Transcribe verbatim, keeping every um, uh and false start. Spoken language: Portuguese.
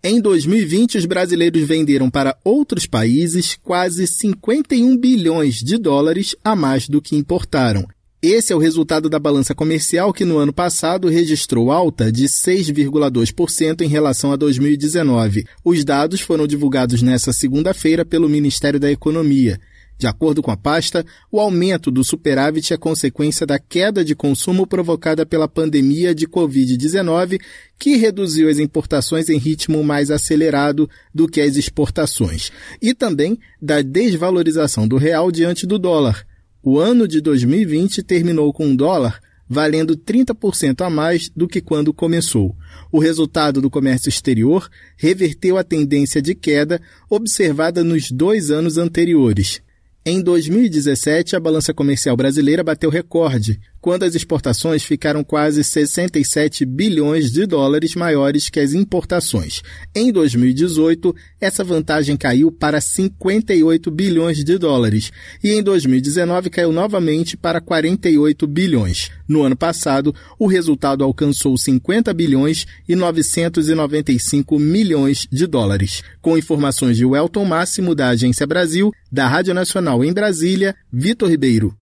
Em dois mil e vinte, os brasileiros venderam para outros países quase cinquenta e um bilhões de dólares a mais do que importaram. Esse é o resultado da balança comercial que no ano passado registrou alta de seis vírgula dois por cento em relação a dois mil e dezenove. Os dados foram divulgados nesta segunda-feira pelo Ministério da Economia. De acordo com a pasta, o aumento do superávit é consequência da queda de consumo provocada pela pandemia de covid dezenove, que reduziu as importações em ritmo mais acelerado do que as exportações, e também da desvalorização do real diante do dólar. O ano de dois mil e vinte terminou com um dólar valendo trinta por cento a mais do que quando começou. O resultado do comércio exterior reverteu a tendência de queda observada nos dois anos anteriores. Em dois mil e dezessete, a balança comercial brasileira bateu recorde, quando as exportações ficaram quase sessenta e sete bilhões de dólares maiores que as importações. Em dois mil e dezoito, essa vantagem caiu para cinquenta e oito bilhões de dólares e em dois mil e dezenove caiu novamente para quarenta e oito bilhões. No ano passado, o resultado alcançou cinquenta bilhões e novecentos e noventa e cinco milhões de dólares. Com informações de Welton Máximo, da Agência Brasil, da Rádio Nacional em Brasília, Vitor Ribeiro.